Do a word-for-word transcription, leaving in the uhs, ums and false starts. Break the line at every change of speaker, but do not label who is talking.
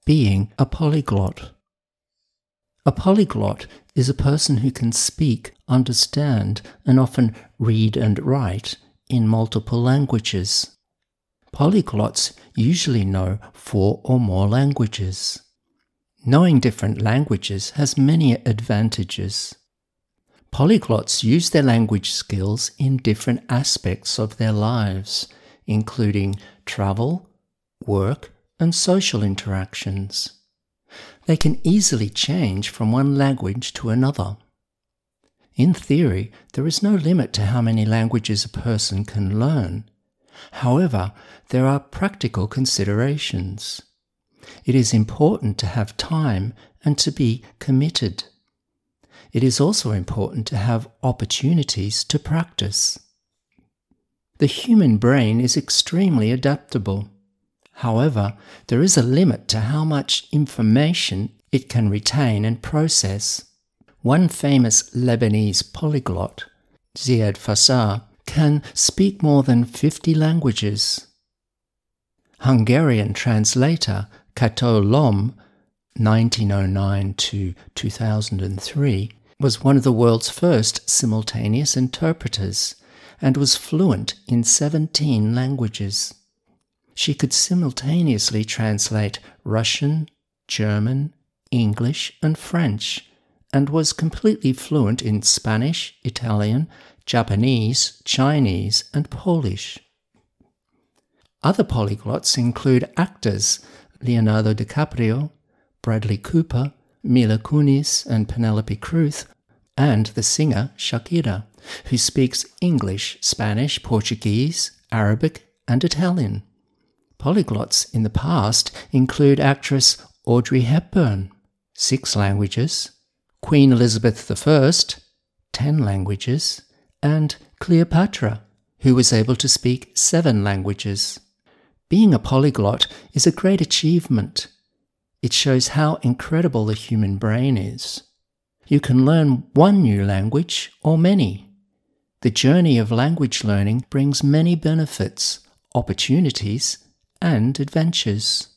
being a polyglot. A polyglot is a person who can speak, understand, and often read and write in multiple languages. Polyglots usually know four or more languages. Knowing different languages has many advantages. Polyglots use their language skills in different aspects of their lives, including travel, work, and social interactions. They can easily change from one language to another. In theory, there is no limit to how many languages a person can learn. However, there are practical considerations. It is important to have time and to be committed. It is also important to have opportunities to practice. The human brain is extremely adaptable. However, there is a limit to how much information it can retain and process. One famous Lebanese polyglot, Ziad Fassar, can speak more than fifty languages. Hungarian translator Kato Lom, nineteen oh nine to two thousand three, was one of the world's first simultaneous interpreters and was fluent in seventeen languages. She could simultaneously translate Russian, German, English, and French, and was completely fluent in Spanish, Italian, Japanese, Chinese, and Polish. Other polyglots include actors Leonardo DiCaprio, Bradley Cooper, Mila Kunis, and Penelope Cruz, and the singer Shakira, who speaks English, Spanish, Portuguese, Arabic, and Italian. Polyglots in the past include actress Audrey Hepburn, six languages, Queen Elizabeth the First, ten languages, and Cleopatra, who was able to speak seven languages. Being a polyglot is a great achievement. It shows how incredible the human brain is. You can learn one new language or many. The journey of language learning brings many benefits, opportunities, and adventures.